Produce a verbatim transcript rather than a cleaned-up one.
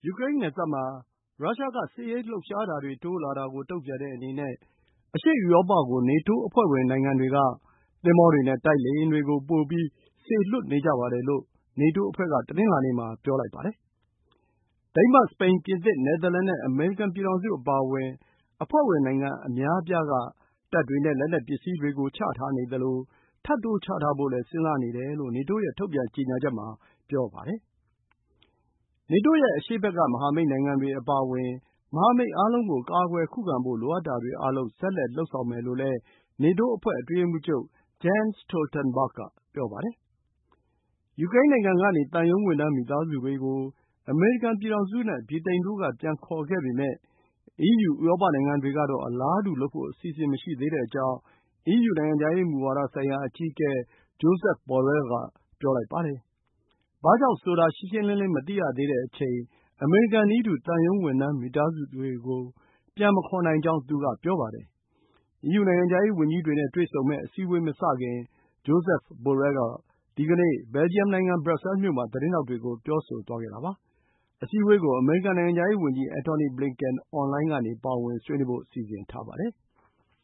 ယူကရိန်းနယ်စပ်မှာရုရှားကစစ်ရေးလှုပ်ရှားတာတွေတိုးလာတာကိုတုံ့ပြန်တဲ့အနေနဲ့ အရှေ့ဥရောပကို နေတိုးအဖွဲ့ဝင်နိုင်ငံတွေက သင်္ဘောတွေနဲ့ တိုက်လေယာဉ်တွေကို ပိုပြီးစေလွှတ်နေကြပါတယ်လို့ နေတိုးအဖွဲ့က တနင်္လာနေ့မှာ ပြောလိုက်ပါတယ်။ ဒိန်းမတ်၊ စပိန်၊ ပြင်သစ်၊ နယ်သာလန်နဲ့ အမေရိကန်ပြည်ထောင်စုအပါအဝင် အဖွဲ့ဝင်နိုင်ငံအများအပြားက တပ်တွေနဲ့ လက်နက်ပစ္စည်းတွေကို ချထားနေသလို ထပ်တိုးချထားဖို့လည်း စဉ်းစားနေတယ်လို့ နေတိုးရဲ့ ထုတ်ပြန်ကြေညာချက်မှာ ပြောပါတယ်။ နေတိုးရဲ့ အရှေ့ဘက်က မဟာမိတ်နိုင်ငံတွေအပါအဝင် မဟာမိတ်အားလုံးကို ကာကွယ်ခုခံဖို့ လိုအပ်တာတွေအားလုံး ဆက်လက်လုပ်ဆောင်မယ်လို့လည်း နေတိုးအဖွဲ့ အတွင်းရေးမှူးချုပ် Jens Stoltenberg က ပြောပါတယ်။ ယူကရိန်းနိုင်ငံကနေ သံရုံးဝန်ထမ်းမိသားစုတွေကို အမေရိကန်ပြည်ထောင်စုနဲ့ ဗြိတိန်တို့က ပြန်ခေါ်ခဲ့ပေမယ့် အီးယူ ဥရောပနိုင်ငံတွေကတော့ အလားတူလုပ်ဖို့ အစီအစဉ်မရှိသေးကြောင်း အီးယူ နိုင်ငံခြားရေးမူဝါဒဆိုင်ရာ အကြီးအကဲ Josep Borrell က ပြောလိုက်ပါတယ်။ ဘာကြောင့်ဆိုတာ ရှင်းရှင်းလင်းလင်း မသိရသေးတဲ့အချိန် အမေရိကန်နည်းတူ သံရုံးဝန်ထမ်းမိသားစုတွေကို ပြန်မခေါ်နိုင်ကြောင်း သူက ပြောပါတယ်။ အီးယူ နိုင်ငံခြားရေးဝန်ကြီးတွေနဲ့ တွေ့ဆုံမယ့် အစည်းအဝေးမစခင် Josep Borrell က ဒီကနေ့ ဘယ်လ်ဂျီယံနိုင်ငံ ဘရပ်ဆဲလ်မြို့မှာ သတင်းထောက်တွေကို ပြောဆိုသွားခဲ့တာပါ။ အစည်းအဝေးကို အမေရိကန်နိုင်ငံခြားရေးဝန်ကြီး Antony Blinken အွန်လိုင်းကနေ ပါဝင်ဆွေးနွေးဖို့ စီစဉ်ထားပါတယ်